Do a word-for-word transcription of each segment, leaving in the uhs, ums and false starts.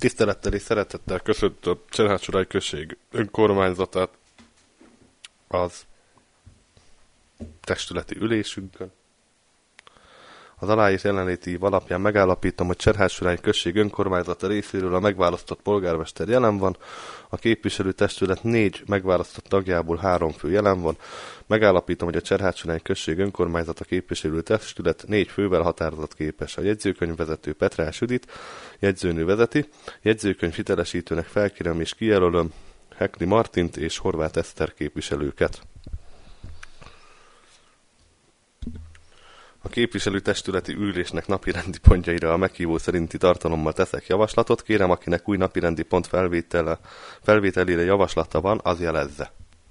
Tisztelettel és szeretettel köszöntöm Cserhácsurály község önkormányzatát az testületi ülésünkön. Az aláírt jelenléti alapján megállapítom, hogy Cserhácsurály község önkormányzata részéről a megválasztott polgármester jelen van, a képviselőtestület négy megválasztott tagjából három fő jelen van. Megállapítom, hogy a Cserhácsurály község önkormányzata képviselőtestület négy fővel határozatképes. A jegyzőkönyvvezető Petrás Judit, jegyzőnő vezeti, jegyzőkönyv hitelesítőnek felkérem és kijelölöm Hekli Martint és Horváth Eszter képviselőket. A képviselőtestületi ülésnek napirendi pontjaira a meghívó szerinti tartalommal teszek javaslatot. Kérem, akinek új napirendi pont felvétele, felvételére javaslata van, az jelezze.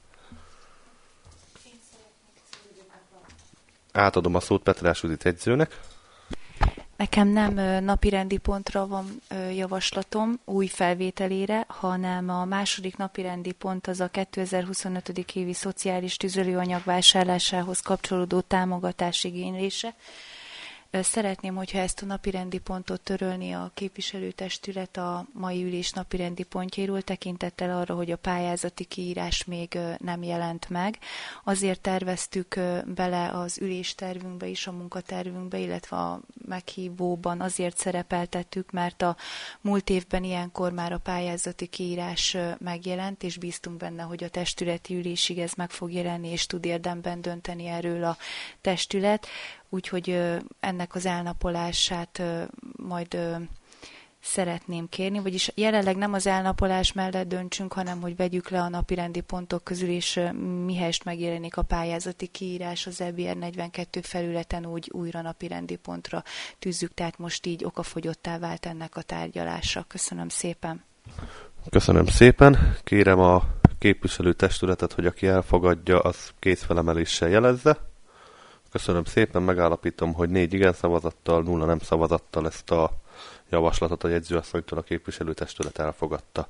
Átadom a szót Petrás Judit jegyzőnek. Nekem nem napirendi pontra van javaslatom új felvételére, hanem a második napirendi pont az a kétezer-huszonöt. évi szociális tüzelőanyag vásárlásához kapcsolódó támogatás igénylése. Szeretném, hogyha ezt a napirendi pontot törölni a képviselőtestület a mai ülés napirendi pontjairól, tekintettel arra, hogy a pályázati kiírás még nem jelent meg. Azért terveztük bele az üléstervünkbe is, a munkatervünkbe, illetve a meghívóban azért szerepeltettük, mert a múlt évben ilyenkor már a pályázati kiírás megjelent, és bíztunk benne, hogy a testületi ülésig ez meg fog jelenni, és tud érdemben dönteni erről a testület. Úgyhogy ennek az elnapolását majd szeretném kérni, vagyis jelenleg nem az elnapolás mellett döntsünk, hanem hogy vegyük le a napirendi pontok közül, és mihelyest megjelenik a pályázati kiírás az E B R negyvenkettő felületen, úgy újra napirendi pontra tűzzük, tehát most így okafogyottá vált ennek a tárgyalása. Köszönöm szépen. Köszönöm szépen. Kérem a képviselőtestületet, hogy aki elfogadja, az kézfelemeléssel jelezze. Köszönöm szépen, megállapítom, hogy négy igen szavazattal, nulla nem szavazattal ezt a javaslatot a jegyzőasszonytól a képviselőtestület elfogadta.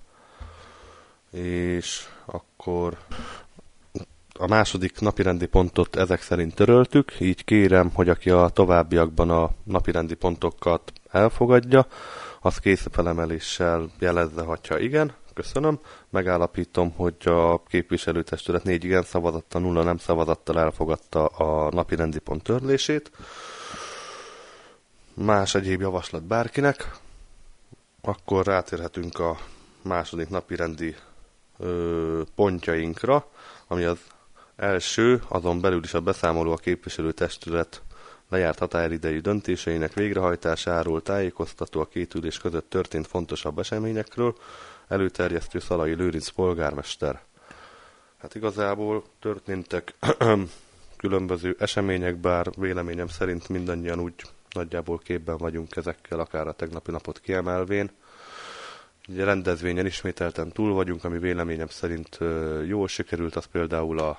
És akkor a második napirendi pontot ezek szerint töröltük, így kérem, hogy aki a továbbiakban a napirendi pontokat elfogadja, az kézfelemeléssel jelezze, hogyha igen. Köszönöm. Megállapítom, hogy a képviselőtestület négy igen szavazattal, nulla nem szavazattal elfogadta a napirendi pont törlését. Más egyéb javaslat bárkinek. Akkor rátérhetünk a második napirendi ö, pontjainkra, ami az első, azon belül is a beszámoló a képviselőtestület lejárt határidejű döntéseinek végrehajtásáról, tájékoztató a két ülés között történt fontosabb eseményekről, előterjesztő Szalai Lőrinc polgármester. Hát igazából történtek különböző események, bár véleményem szerint mindannyian úgy nagyjából képben vagyunk ezekkel, akár a tegnapi napot kiemelvén. Ugye rendezvényen ismételten túl vagyunk, ami véleményem szerint jól sikerült, az például a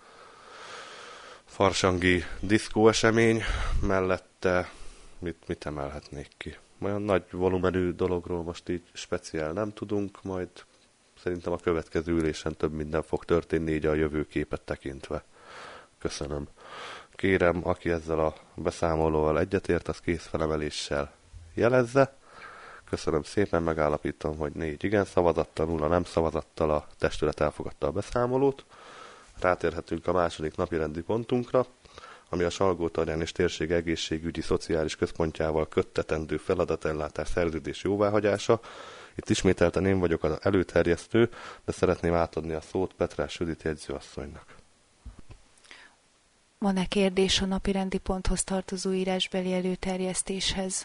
farsangi diszkó esemény, mellette mit, mit emelhetnék ki? Olyan nagy volumenű dologról most így speciál nem tudunk, majd szerintem a következő ülésen több minden fog történni, így a jövőképet tekintve. Köszönöm. Kérem, aki ezzel a beszámolóval egyetért, az kézfelemeléssel jelezze. Köszönöm szépen, megállapítom, hogy négy igen szavazattal, nulla nem szavazattal a testület elfogadta a beszámolót. Rátérhetünk a második napirendi pontunkra, ami a Salgótarján és térség egészségügyi szociális központjával köttetendő feladatellátás szerződés jóváhagyása. Itt ismételten én vagyok az előterjesztő, de szeretném átadni a szót Petrás Judit jegyzőasszonynak. Van-e kérdés a napirendi ponthoz tartozó írásbeli előterjesztéshez?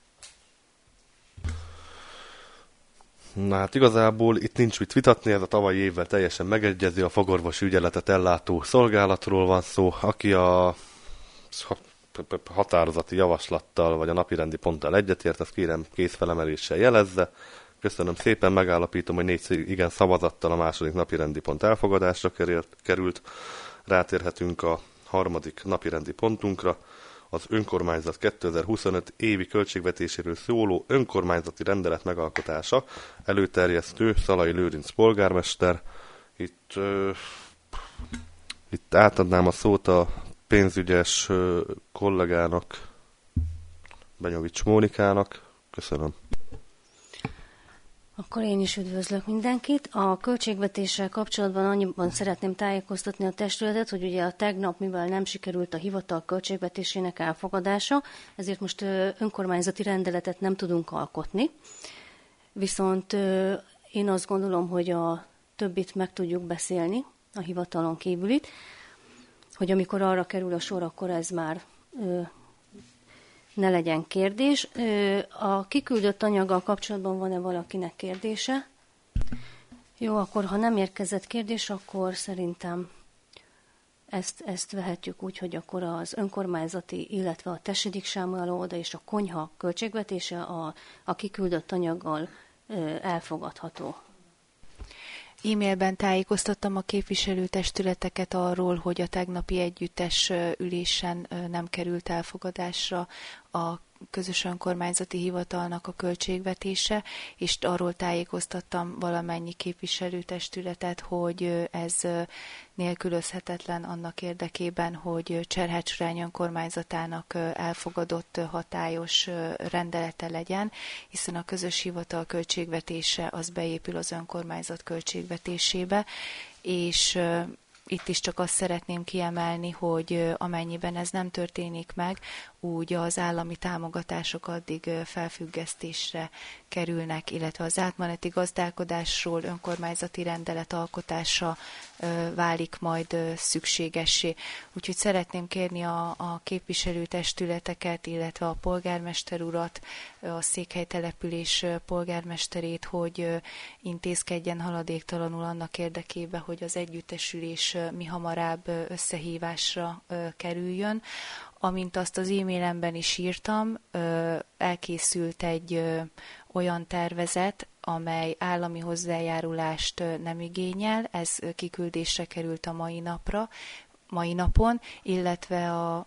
Na hát igazából itt nincs mit vitatni, ez a tavalyi évvel teljesen megegyező, a fogorvosi ügyeletet ellátó szolgálatról van szó, aki a határozati javaslattal vagy a napirendi ponttal egyetért, azt kérem kézfelemeléssel jelezze. Köszönöm szépen, megállapítom, hogy négy igen szavazattal a második napirendi pont elfogadásra került. Rátérhetünk a harmadik napirendi pontunkra, az önkormányzat kétezer-huszonöt évi költségvetéséről szóló önkormányzati rendelet megalkotása, előterjesztő Szalai Lőrinc polgármester. Itt, uh, itt átadnám a szót a pénzügyes uh, kollégának, Benyovics Mónikának. Köszönöm. Akkor én is üdvözlök mindenkit. A költségvetéssel kapcsolatban annyiban szeretném tájékoztatni a testületet, hogy ugye a tegnap, mivel nem sikerült a hivatal költségvetésének elfogadása, ezért most önkormányzati rendeletet nem tudunk alkotni. Viszont én azt gondolom, hogy a többit meg tudjuk beszélni, a hivatalon kívülit, hogy amikor arra kerül a sor, akkor ez már ne legyen kérdés. A kiküldött anyaggal kapcsolatban van-e valakinek kérdése? Jó, akkor ha nem érkezett kérdés, akkor szerintem ezt, ezt vehetjük úgy, hogy akkor az önkormányzati, illetve a Tesedik Sámuel óvoda és a konyha költségvetése a, a kiküldött anyaggal elfogadható. E-mailben tájékoztattam a képviselőtestületeket arról, hogy a tegnapi együttes ülésen nem került elfogadásra a közös önkormányzati hivatalnak a költségvetése, és arról tájékoztattam valamennyi képviselőtestületet, hogy ez nélkülözhetetlen annak érdekében, hogy Cserhács-Surány önkormányzatának elfogadott hatályos rendelete legyen, hiszen a közös hivatal költségvetése az beépül az önkormányzat költségvetésébe, és itt is csak azt szeretném kiemelni, hogy amennyiben ez nem történik meg, úgy az állami támogatások addig felfüggesztésre kerülnek, illetve az átmeneti gazdálkodásról önkormányzati rendelet alkotása válik majd szükségessé. Úgyhogy szeretném kérni a, a képviselőtestületeket, illetve a polgármester urat, a székhelytelepülés polgármesterét, hogy intézkedjen haladéktalanul annak érdekében, hogy az együttesülés mihamarabb összehívásra kerüljön. Amint azt az e-mailemben is írtam, elkészült egy olyan tervezet, amely állami hozzájárulást nem igényel, ez kiküldésre került a mai napra, mai napon, illetve a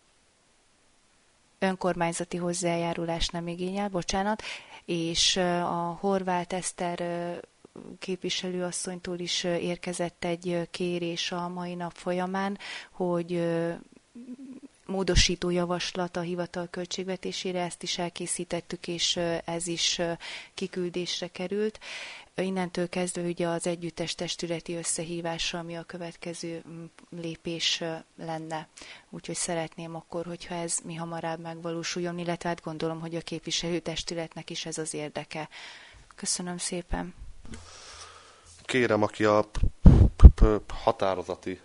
önkormányzati hozzájárulás nem igényel, bocsánat, és a Horváth Eszter képviselőasszonytól is érkezett egy kérés a mai nap folyamán, hogy módosító javaslat a hivatal költségvetésére, ezt is elkészítettük, és ez is kiküldésre került. Innentől kezdve ugye az együttes testületi összehívásra, ami a következő lépés lenne. Úgyhogy szeretném akkor, hogyha ez mi hamarabb megvalósuljon, illetve hát gondolom, hogy a képviselőtestületnek is ez az érdeke. Köszönöm szépen. Kérem, aki a határozati...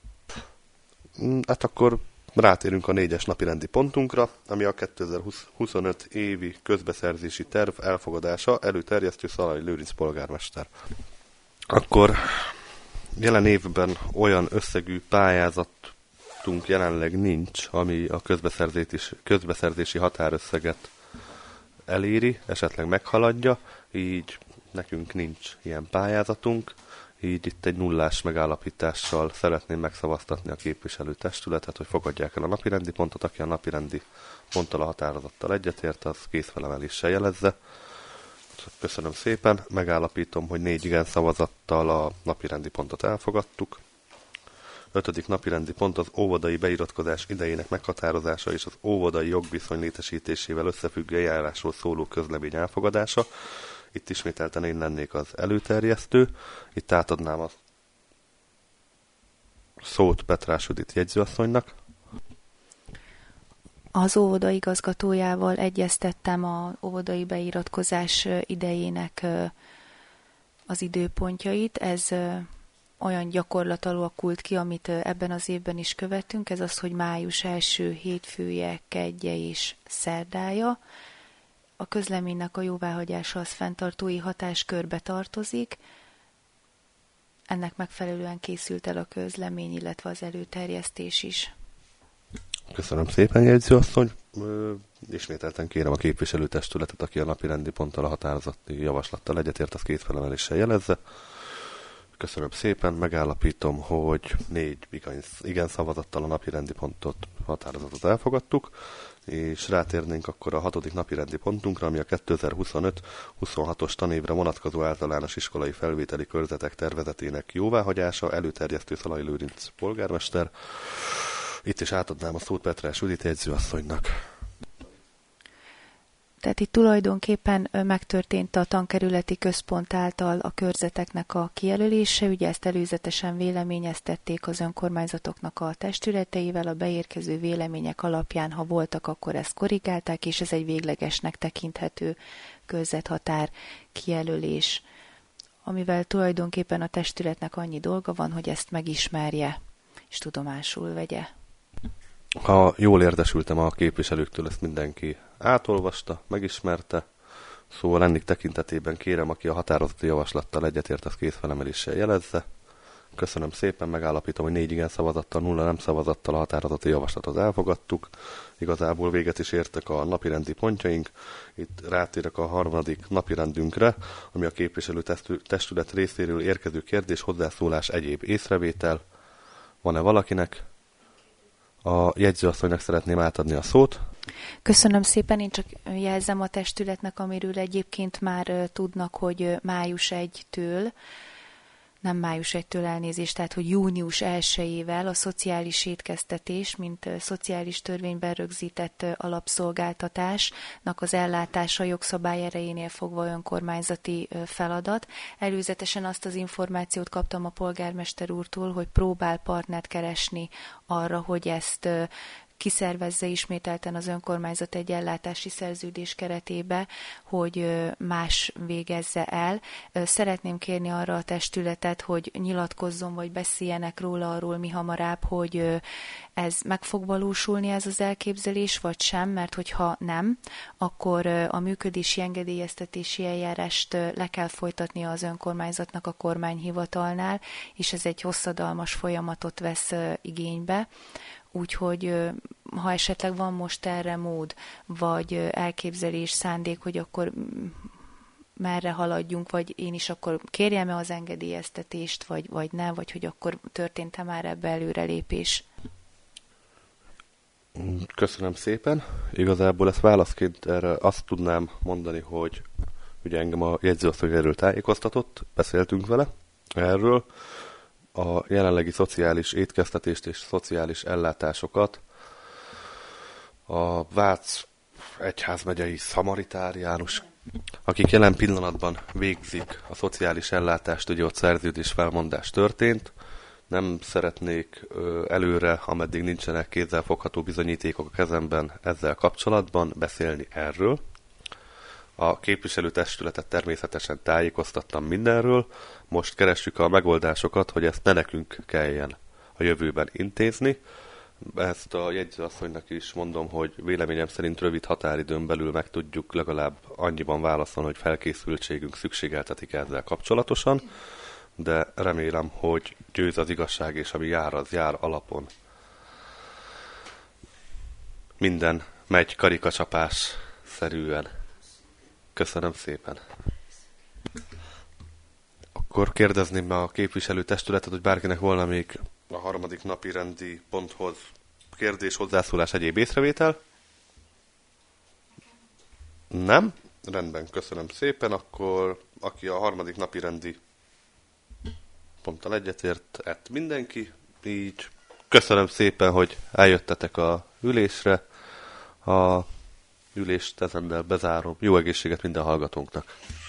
Hát akkor rátérünk a négyes napirendi pontunkra, ami a kétezer-huszonöt évi közbeszerzési terv elfogadása, előterjesztő Szalai Lőrinc polgármester. Akkor jelen évben olyan összegű pályázatunk jelenleg nincs, ami a közbeszerzési, közbeszerzési határösszeget eléri, esetleg meghaladja, így nekünk nincs ilyen pályázatunk. Így itt egy nullás megállapítással szeretném megszavaztatni a képviselőtestületet, hogy fogadják el a napirendi pontot, aki a napirendi ponttal a határozattal egyetért, az kézfelemeléssel jelezze. Köszönöm szépen, megállapítom, hogy négy igen szavazattal a napirendi pontot elfogadtuk. Ötödik napirendi pont az óvodai beiratkozás idejének meghatározása és az óvodai jogviszony létesítésével összefüggő eljárásról szóló közlemény elfogadása. Itt ismételten én lennék az előterjesztő. Itt átadnám a szót Petrás Judit jegyzőasszonynak. Az óvoda igazgatójával egyeztettem az óvodai beiratkozás idejének az időpontjait. Ez olyan gyakorlat alakult ki, amit ebben az évben is követünk. Ez az, hogy május első hétfője, kedje és szerdája. A közleménynek a jóváhagyása az fenntartói hatáskörbe tartozik. Ennek megfelelően készült el a közlemény, illetve az előterjesztés is. Köszönöm szépen, jegyzőasszony. Ismételten kérem a képviselőtestületet, aki a napirendi ponttal a határozati javaslattal egyetért, az két felemeléssel jelezze. Köszönöm szépen, megállapítom, hogy négy igen szavazattal a napirendi pontot, határozatot elfogadtuk, és rátérnénk akkor a hatodik napirendi pontunkra, ami a kétezer-huszonöt huszonhatos tanévre vonatkozó általános iskolai felvételi körzetek tervezetének jóváhagyása, előterjesztő Szalai Lőrinc polgármester. Itt is átadnám a szót Petrás Judit jegyzőasszonynak. Tehát itt tulajdonképpen megtörtént a tankerületi központ által a körzeteknek a kijelölése, ugye ezt előzetesen véleményeztették az önkormányzatoknak a testületeivel, a beérkező vélemények alapján, ha voltak, akkor ezt korrigálták, és ez egy véglegesnek tekinthető körzethatár kijelölés, amivel tulajdonképpen a testületnek annyi dolga van, hogy ezt megismerje, és tudomásul vegye. Ha jól értesültem a képviselőktől, ezt mindenki átolvasta, megismerte, szóval ennek tekintetében kérem, aki a határozati javaslattal egyetért, az kézfelemeléssel jelezze. Köszönöm szépen, megállapítom, hogy négy igen szavazattal, nulla nem szavazattal a határozati javaslatot elfogadtuk. Igazából véget is értek a napirendi pontjaink. Itt rátérek a harmadik napirendünkre, ami a képviselő testület részéről érkező kérdés, hozzászólás, egyéb észrevétel. Van-e valakinek? A jegyzőasszonynak szeretném átadni a szót. Köszönöm szépen, én csak jelzem a testületnek, amiről egyébként már tudnak, hogy május elsejétől, nem május elsejétől elnézést, tehát hogy június elsejével a szociális étkeztetés, mint szociális törvényben rögzített alapszolgáltatásnak az ellátása jogszabály erejénél fogva önkormányzati feladat. Előzetesen azt az információt kaptam a polgármester úrtól, hogy próbál partnert keresni arra, hogy ezt kiszervezze ismételten az önkormányzat egy ellátási szerződés keretébe, hogy más végezze el. Szeretném kérni arra a testületet, hogy nyilatkozzon, vagy beszéljenek róla arról mi hamarabb, hogy ez meg fog valósulni, ez az elképzelés, vagy sem, mert hogyha nem, akkor a működési engedélyeztetési eljárást le kell folytatni az önkormányzatnak a kormányhivatalnál, és ez egy hosszadalmas folyamatot vesz igénybe. Úgyhogy ha esetleg van most erre mód, vagy elképzelés, szándék, hogy akkor merre haladjunk, vagy én is akkor kérjem-e az engedélyeztetést, vagy, vagy nem, vagy hogy akkor történt-e már ebbe előrelépés? Köszönöm szépen. Igazából ezt válaszként erre azt tudnám mondani, hogy ugye engem a jegyzőasszony erről tájékoztatott, beszéltünk vele erről. A jelenlegi szociális étkeztetést és szociális ellátásokat a Vác egyházmegyei szamaritáriánus, akik jelen pillanatban végzik a szociális ellátást, ugye ott szerződés felmondás történt. Nem szeretnék előre, ameddig nincsenek kézzelfogható bizonyítékok a kezemben ezzel kapcsolatban beszélni erről. A képviselőtestületet természetesen tájékoztattam mindenről, most keressük a megoldásokat, hogy ezt ne nekünk kelljen a jövőben intézni. Ezt a jegyzőasszonynak is mondom, hogy véleményem szerint rövid határidőn belül meg tudjuk legalább annyiban válaszolni, hogy felkészültségünk szükségeltetik ezzel kapcsolatosan, de remélem, hogy győz az igazság, és ami jár, az jár alapon. Minden megy karikacsapás szerűen. Köszönöm szépen. Akkor kérdezném a képviselőtestületet, hogy bárkinek volna még a harmadik napi rendi ponthoz kérdés, hozzászólás, egyéb észrevétel? Nem? Rendben, köszönöm szépen. Akkor aki a harmadik napi rendi ponttal egyetért, ett mindenki. Így köszönöm szépen, hogy eljöttetek a ülésre. A ülést ezennel bezárom. Jó egészséget minden hallgatónknak!